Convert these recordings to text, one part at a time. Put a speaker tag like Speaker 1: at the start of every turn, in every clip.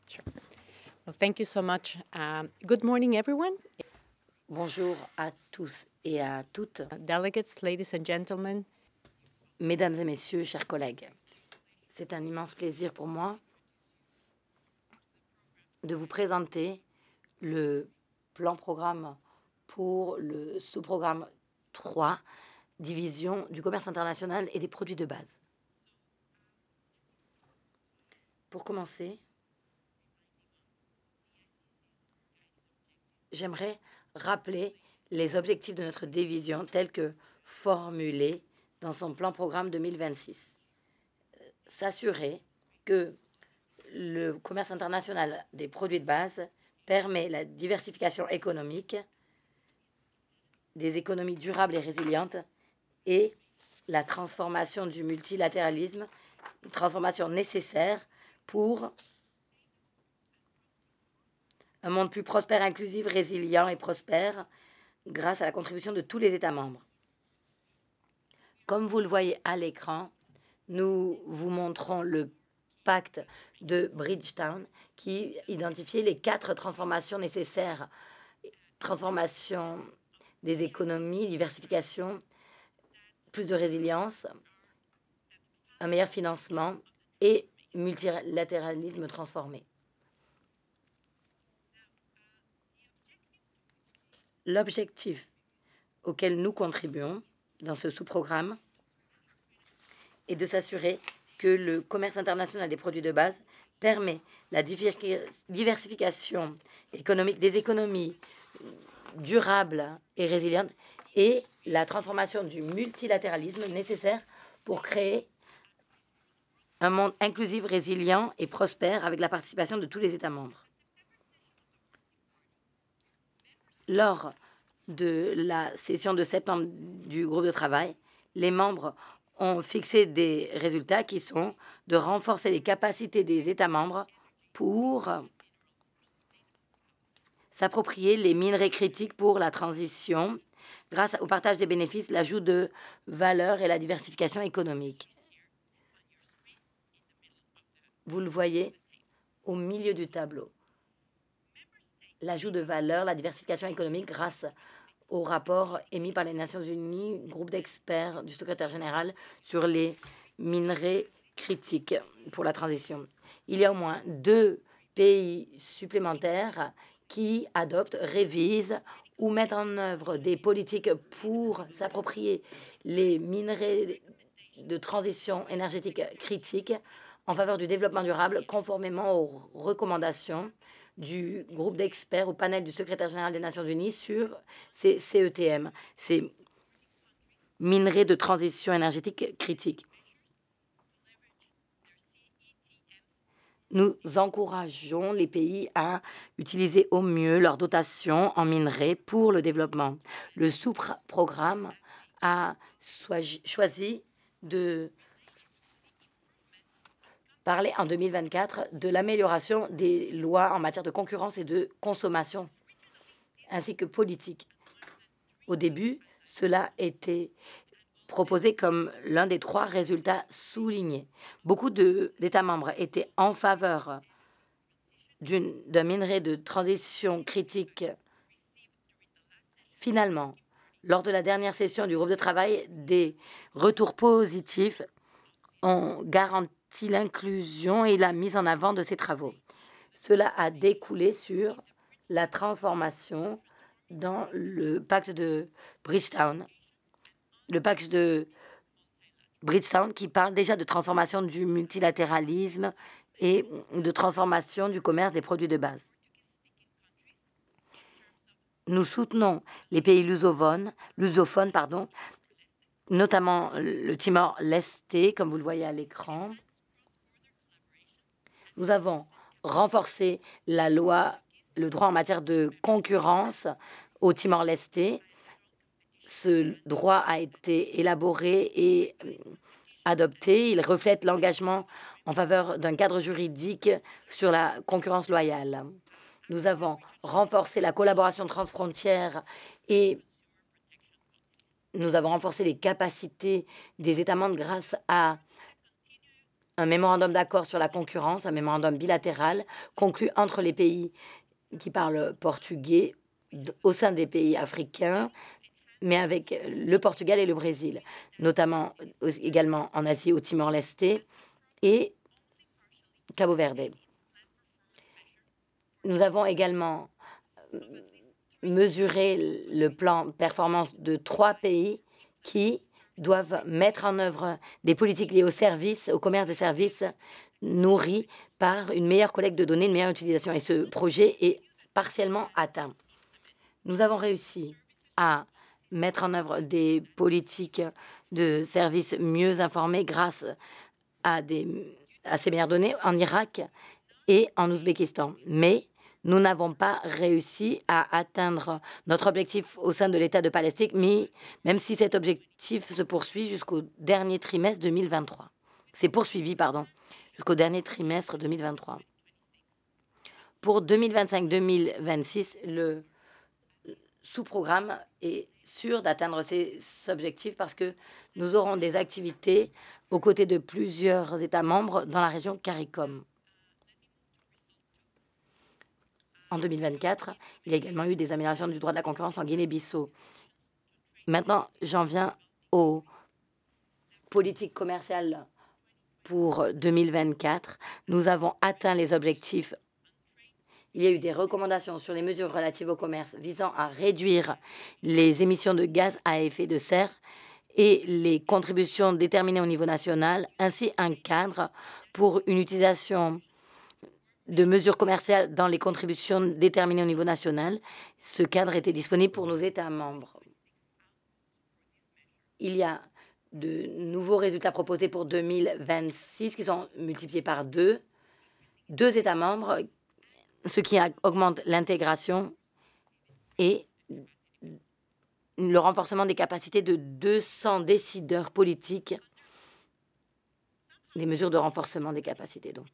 Speaker 1: Sure. Well, thank you so much. Good morning, everyone.
Speaker 2: Bonjour à tous et à toutes,
Speaker 1: Delegates, ladies and gentlemen.
Speaker 2: mesdames et messieurs, chers collègues. C'est un immense plaisir pour moi de vous présenter le plan-programme pour le sous-programme 3, division du commerce international et des produits de base. Pour commencer, j'aimerais rappeler les objectifs de notre division tels que formulés dans son plan-programme 2026. S'assurer que le commerce international des produits de base permet la diversification économique, des économies durables et résilientes et la transformation du multilatéralisme, une transformation nécessaire pour un monde plus prospère, inclusif, résilient et prospère grâce à la contribution de tous les États membres. Comme vous le voyez à l'écran, nous vous montrons le pacte de Bridgetown qui identifiait les 4 transformations nécessaires. Transformation des économies, diversification, plus de résilience, un meilleur financement et multilatéralisme transformé. L'objectif auquel nous contribuons dans ce sous-programme est de s'assurer que le commerce international des produits de base permet la diversification économique des économies durables et résilientes et la transformation du multilatéralisme nécessaire pour créer un monde inclusif, résilient et prospère avec la participation de tous les États membres. Lors de la session de septembre du groupe de travail, les membres ont fixé des résultats qui sont de renforcer les capacités des États membres pour s'approprier les minerais critiques pour la transition grâce au partage des bénéfices, l'ajout de valeur et la diversification économique. Vous le voyez au milieu du tableau. L'ajout de valeur, la diversification économique grâce au rapport émis par les Nations Unies, groupe d'experts du secrétaire général sur les minerais critiques pour la transition. Il y a au moins 2 pays supplémentaires qui adoptent, révisent ou mettent en œuvre des politiques pour s'approprier les minerais de transition énergétique critique en faveur du développement durable conformément aux recommandations du groupe d'experts au panel du secrétaire général des Nations Unies sur ces CETM, ces minerais de transition énergétique critique. Nous encourageons les pays à utiliser au mieux leurs dotations en minerais pour le développement. Le sous-programme a choisi de parler en 2024 de l'amélioration des lois en matière de concurrence et de consommation, ainsi que politique. Au début, cela était proposé comme l'un des 3 résultats soulignés. Beaucoup d'États membres étaient en faveur d'un minerai de transition critique. Finalement, lors de la dernière session du groupe de travail, des retours positifs ont garanti l'inclusion et la mise en avant de ces travaux. Cela a découlé sur la transformation dans le pacte de Bridgetown. Le pacte de Bridgetown qui parle déjà de transformation du multilatéralisme et de transformation du commerce des produits de base. Nous soutenons les pays lusophones, notamment le Timor-Leste, comme vous le voyez à l'écran. Nous avons renforcé la loi, le droit en matière de concurrence au Timor-Leste. Ce droit a été élaboré et adopté. Il reflète l'engagement en faveur d'un cadre juridique sur la concurrence loyale. Nous avons renforcé la collaboration transfrontière et nous avons renforcé les capacités des États membres grâce à un mémorandum d'accord sur la concurrence, un mémorandum bilatéral conclu entre les pays qui parlent portugais au sein des pays africains, mais avec le Portugal et le Brésil, notamment également en Asie, au Timor-Leste et Cabo Verde. Nous avons également mesuré le plan performance de 3 pays qui doivent mettre en œuvre des politiques liées aux services, au commerce des services, nourris par une meilleure collecte de données, une meilleure utilisation. Et ce projet est partiellement atteint. Nous avons réussi à mettre en œuvre des politiques de services mieux informés grâce à ces meilleures données en Irak et en Ouzbékistan. Mais nous n'avons pas réussi à atteindre notre objectif au sein de l'État de Palestine, même si cet objectif se poursuit jusqu'au dernier trimestre 2023. C'est poursuivi, pardon, jusqu'au dernier trimestre 2023. Pour 2025-2026, le sous-programme est sûr d'atteindre ces objectifs parce que nous aurons des activités aux côtés de plusieurs États membres dans la région CARICOM. En 2024, il y a également eu des améliorations du droit de la concurrence en Guinée-Bissau. Maintenant, j'en viens aux politiques commerciales pour 2024. Nous avons atteint les objectifs. Il y a eu des recommandations sur les mesures relatives au commerce visant à réduire les émissions de gaz à effet de serre et les contributions déterminées au niveau national, ainsi un cadre pour une utilisation de mesures commerciales dans les contributions déterminées au niveau national. Ce cadre était disponible pour nos États membres. Il y a de nouveaux résultats proposés pour 2026 qui sont multipliés par deux États membres, ce qui augmente l'intégration et le renforcement des capacités de 200 décideurs politiques, des mesures de renforcement des capacités donc.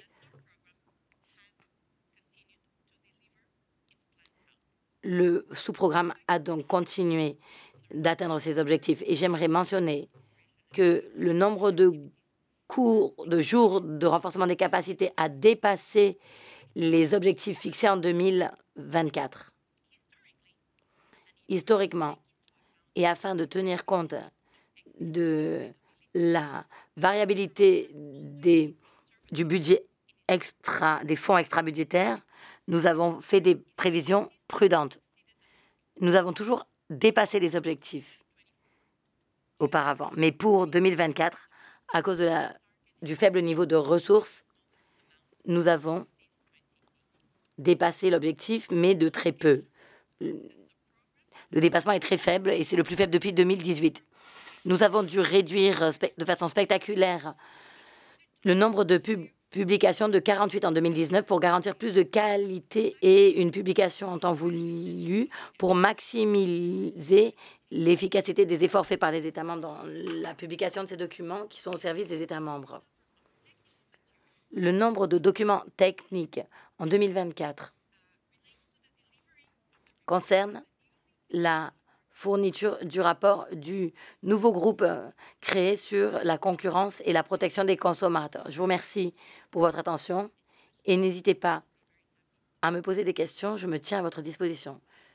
Speaker 2: Le sous-programme a donc continué d'atteindre ses objectifs et j'aimerais mentionner que le nombre de jours de renforcement des capacités a dépassé les objectifs fixés en 2024. Historiquement, et afin de tenir compte de la variabilité du budget des fonds extra-budgétaires, nous avons fait des prévisions prudentes. Nous avons toujours dépassé les objectifs auparavant. Mais pour 2024, à cause du faible niveau de ressources, nous avons dépassé l'objectif, mais de très peu. Le dépassement est très faible et c'est le plus faible depuis 2018. Nous avons dû réduire de façon spectaculaire le nombre de publications de 48 en 2019 pour garantir plus de qualité et une publication en temps voulu pour maximiser l'efficacité des efforts faits par les États membres dans la publication de ces documents qui sont au service des États membres. Le nombre de documents techniques en 2024 concerne la fourniture du rapport du nouveau groupe créé sur la concurrence et la protection des consommateurs. Je vous remercie pour votre attention et n'hésitez pas à me poser des questions. Je me tiens à votre disposition.